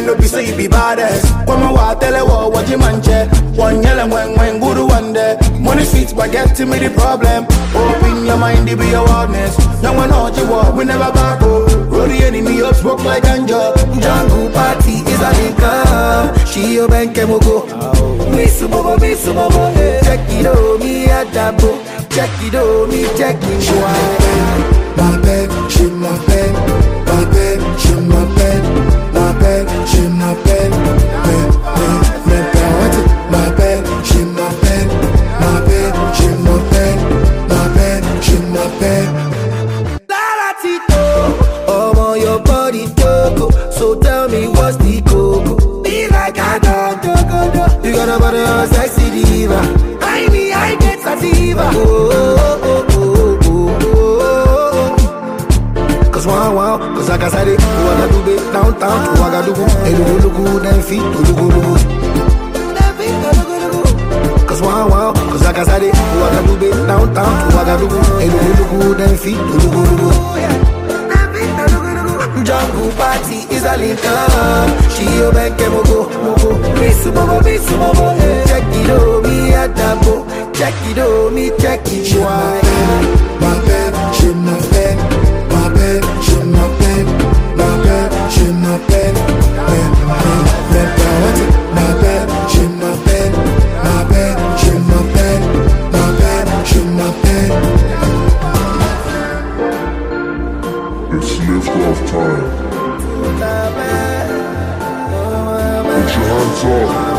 no be say you be badass. Come on, tell her what you manche. One yellow when guru one day. Money sweet, but get to me the problem. Open your mind, it be your wildness. No one knows you walk, we never back up. Roll the enemy up, smoke like ganja. Jungle party is a linker. She your bank and go. Miss Bobo, check it on me at that book. Check it on me, check it. My bed, she my bed. My bed, she my bed. My bed, she my bed. My bed, she my bed. My bed, she my bed. My bed, she my bed. I'm on your body, Coco. So tell me what's the coco? Be like a dog. You got a body of sexy diva. I get sativa. Cause wow, cause I can say it. Wanna do it downtown to Ouagadougou. Hey, look, then feet to look. Cause wow, cause I can say it. Wanna do it downtown to Ouagadougou. Hey, look, then feet to look. Jungle party is a link up. She your bank and go. Miss Bobo. Check it on me at that book. Check it on me, check it. Why? My bed, she my bed. My bed, she my bed. My bed, she my bed. My bed, she my bed. My bed, she my bed. My bed, she my bed. It's lift-off time. Put your hands up.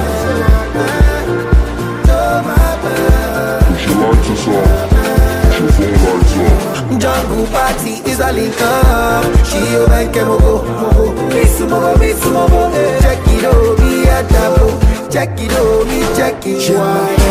Put your lights us off. Put your phone lights off. Jungle party is a link up. She your bank and go. Miss Bobo. Check it on me at that book. Check it on me, check it.